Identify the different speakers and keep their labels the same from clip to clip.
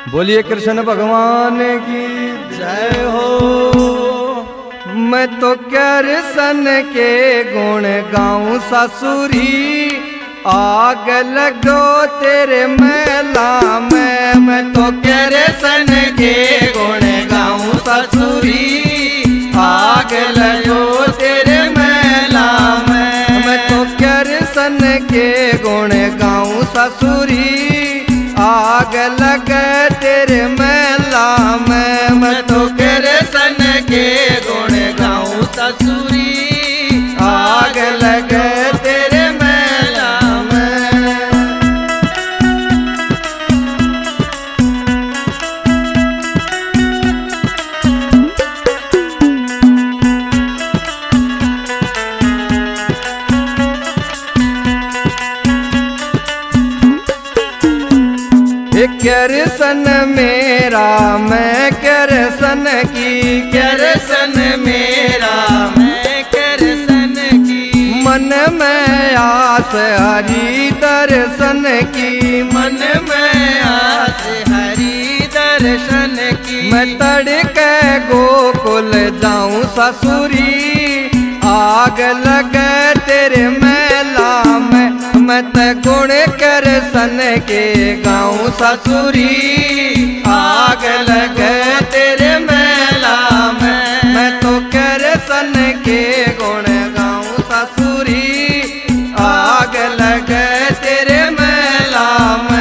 Speaker 1: बोलिए कृष्ण भगवान की
Speaker 2: जय हो।
Speaker 1: मैं तो कृष्ण के गुण गाऊं ससुरी, आग लगो तेरे मेला में। मैं तो
Speaker 2: कृष्ण के गुण गाऊं ससुरी, आग लगो तेरे मेला में।
Speaker 1: मैं तो कृष्ण के गुण गाऊं ससुरी, आग लगे तेरे मेला में।
Speaker 2: मैं तो कृष्ण के गुण गाऊं ससुरी, आग लगे तेरे मेला में।
Speaker 1: कृष्ण मेरा मैं कृष्ण की,
Speaker 2: कृष्ण मेरा मैं कृष्ण की।
Speaker 1: मन में आस हरि दर्शन की,
Speaker 2: मन में आस हरि दर्शन की।
Speaker 1: मैं तड़के गोकुल जाऊं ससुरी, आग लगे तेरे मेला में। मैं तो गुण कृष्ण के गाऊं ससुरी,
Speaker 2: आग लगे तेरे मेला में।
Speaker 1: मैं तो कृष्ण के गुण गाऊं ससुरी,
Speaker 2: आग लगे तेरे मेला में।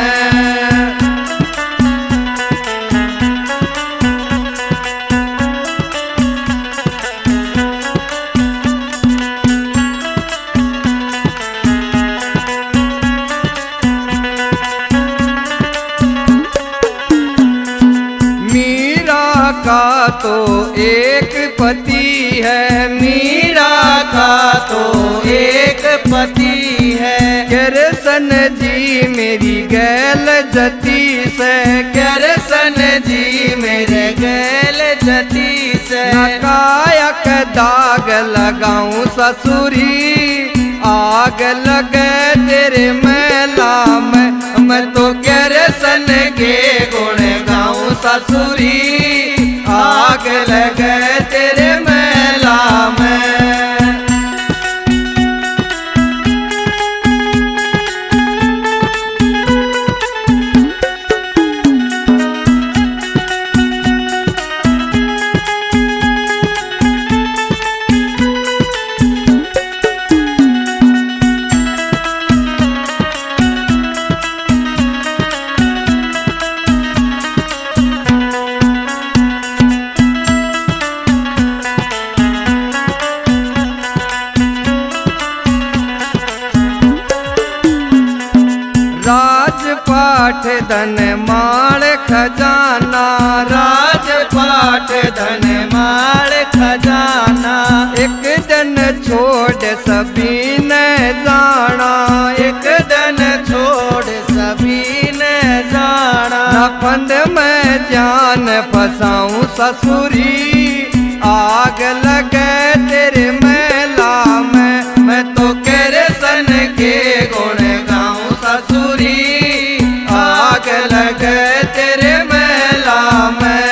Speaker 1: का तो एक पति है,
Speaker 2: मीरा का तो एक पति है।
Speaker 1: कृष्ण जी मेरी गैल जती से,
Speaker 2: कृष्ण जी मेरे गैल जती से।
Speaker 1: कायक दाग लगाऊं ससुरी, आग लगे तेरे मेला में। मैं तो कृष्ण के गुण गाऊं ससुरी,
Speaker 2: आग लगे तेरे मेला में।
Speaker 1: राजपाठ धन माल खजाना,
Speaker 2: राजपाट धन माल खजाना।
Speaker 1: एक दिन छोड़ सभी ने जाना,
Speaker 2: एक दिन छोड़ सभी ने जाना।
Speaker 1: न फंद में जान फसाऊं ससुरी, आग लगे तेरे मेला में।
Speaker 2: मैं तो कृष्ण के गुण गाऊं ससुरी, आग लगे तेरे मेला में।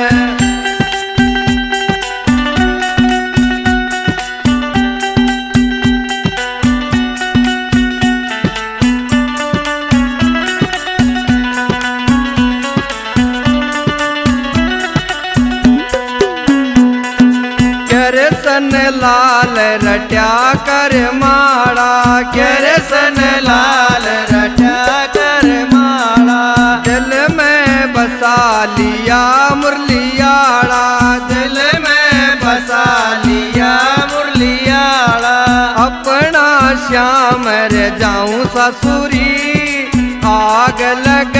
Speaker 1: कृष्ण लाल रट्या कर माड़ा,
Speaker 2: कृष्ण लाल रटा कर माला।
Speaker 1: दिल में बसा लिया मुरलियाड़ा,
Speaker 2: दिल में बसा लिया मुरलियाड़ा।
Speaker 1: अपना श्याम रे जाऊं ससुरी, आग लग